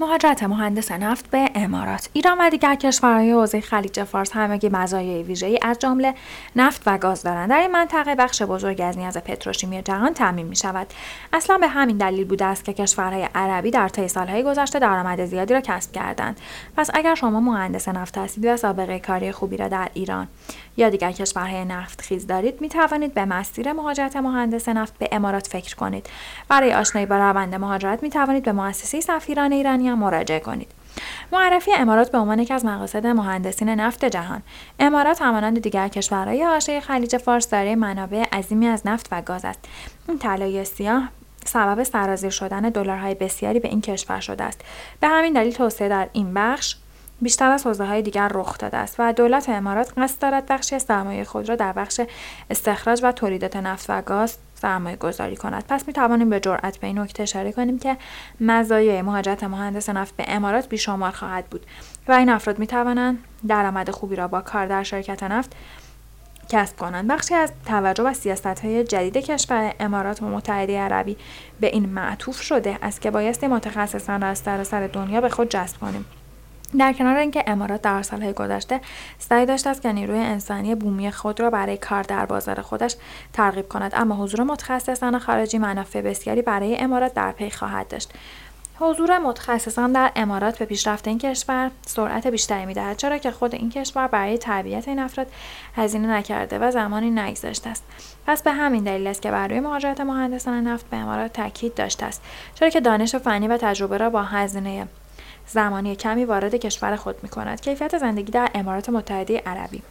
مهاجرت مهندس نفت به امارات. ایران و دیگر کشورهای حوزه خلیج فارس همگی مزایای ویژه‌ای از جمله نفت و گاز دارند. در این منطقه بخش بزرگی از نیاز پتروشیمی جهان تامین می‌شود. اصلا به همین دلیل بوده است که کشورهای عربی در طی سال‌های گذشته درآمد زیادی را کسب کردند. پس اگر شما مهندس نفت هستید و سابقه کاری خوبی را در ایران یا دیگر کشورهای نفتخیز دارید، می توانید به مسیر مهاجرت مهندس نفت به امارات فکر کنید. برای آشنایی با روند مهاجرت می توانید به مؤسسه سفیران ایرانیان مراجعه کنید. معرفی امارات به عنوان یکی از مقاصد مهندسین نفت جهان. امارات همانند دیگر کشورهای حاشیه خلیج فارس دارای منابع عظیمی از نفت و گاز است. این طلای سیاه سبب سرازیر شدن دلارهای بسیاری به این کشور شده است. به همین دلیل توسعه در این بخش بیشتر از حوزه‌های دیگر رخ داده است و دولت امارات قصد دارد بخشی از سرمایه خود را در بخش استخراج و تولیدات نفت و گاز سرمایه گذاری کند. پس می توانیم به جرئت به این نکته اشاره کنیم که مزایای مهاجرت مهندس نفت به امارات بیشمار خواهد بود و این افراد می توانند درآمد خوبی را با کار در شرکت نفت کسب کنند. بخشی از توجه و سیاست‌های جدید کشور امارات متحده عربی به این معطوف شده است که بایستی متخصصان را از سراسر دنیا به خود جذب کنیم. در کنار اینکه امارات در سالهای گذشته سعی داشته است که نیروی انسانی بومی خود را برای کار در بازار خودش ترغیب کند، اما حضور متخصصان خارجی منافع بسیاری برای امارات در پی خواهد داشت. حضور متخصصان در امارات به پیشرفت این کشور سرعت بیشتری می‌دهد، چرا که خود این کشور برای تربیت این افراد هزینه نکرده و زمانی نگذاشته است. پس به همین دلیل است که برای مهاجرت مهندسان نفت به امارات تاکید داشته است، چرا که دانش فنی و تجربه را با هزینه زمانی کمی وارد کشور خود می‌کند. کیفیت زندگی در امارات متحده عربی.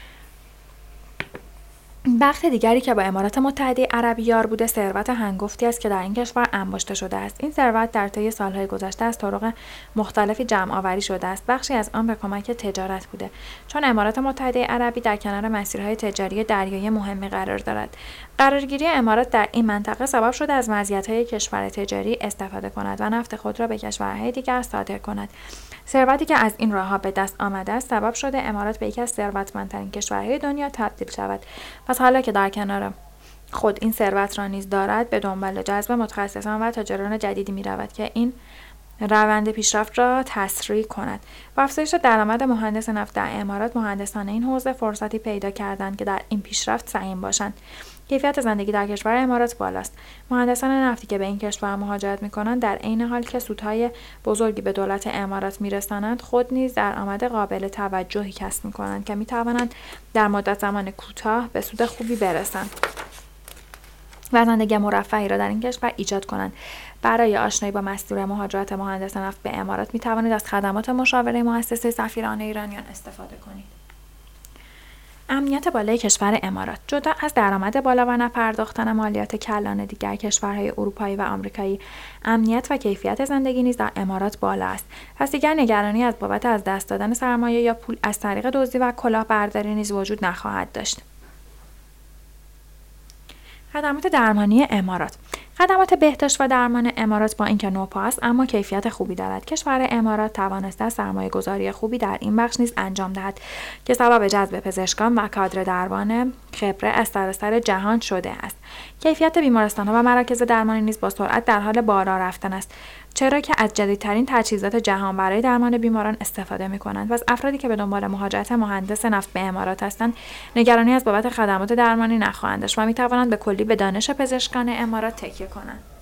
بخت دیگری که با امارات متحده عربی یار بوده ثروت هنگفتی است که در این کشور انباشته شده است. این ثروت در طی سالهای گذشته از طرق مختلفی جمع آوری شده است. بخشی از آن به کمک تجارت بوده، چون امارات متحده عربی در کنار مسیرهای تجاری دریایی مهمی قرار دارد. قرارگیری امارات در این منطقه سبب شده از مزیت‌های کشور تجاری استفاده کند و نفت خود را به کشورهای دیگر صادر کند. ثروتی که از این راه‌ها به دست آمده است سبب شده امارات به یکی از ثروتمندترین کشورهای دنیا تبدیل شود. پس حالا که در کنار خود این ثروت را نیز دارد، به دنبال جذب متخصصان و تاجران جدیدی می‌رود که این روند پیشرفت را تسریع کند. با افزایش درآمد مهندس نفت در امارات، مهندسان این حوزه فرصتی پیدا کردند که در این پیشرفت سهیم باشند. کیفیت زندگی در کشور امارات بالاست. مهندسان نفتی که به این کشور مهاجرت می‌کنند در عین حال که سودهای بزرگی به دولت امارات می‌رسانند، خود نیز درآمد قابل توجهی کسب می‌کنند که می‌توانند در مدت زمان کوتاه به سود خوبی برسند و زندگی مرفهی را در این کشور ایجاد کنند. برای آشنایی با مسیر مهاجرت مهندس نفت به امارات می توانید از خدمات مشاوره مؤسسه سفیران ایرانیان استفاده کنید. امنیت بالای کشور امارات. جدا از درآمد بالا و نپرداختن مالیات کلان دیگر کشورهای اروپایی و آمریکایی، امنیت و کیفیت زندگی نیز در امارات بالا است. پس دیگر نگرانی از بابت از دست دادن سرمایه یا پول از طریق دزدی و کلاهبرداری نیز وجود نخواهد داشت. خدمات درمانی امارات. خدمات بهداشت و درمان امارات با اینکه نوپا است اما کیفیت خوبی دارد. کشور امارات توانسته سرمایه‌گذاری خوبی در این بخش نیز انجام دهد که سبب جذب پزشکان و کادر درمان خبره از سراسر جهان شده است. کیفیت بیمارستان‌ها و مراکز درمانی نیز با سرعت در حال بالا رفتن است، چرا که از جدیدترین تجهیزات جهان برای درمان بیماران استفاده می‌کنند. پس افرادی که به دنبال مهاجرت مهندس نفت به امارات هستند، نگرانی از بابت خدمات درمانی نخواهند داشت و می‌توانند به کلی به دانش پزشکان امارات تکیه کنند.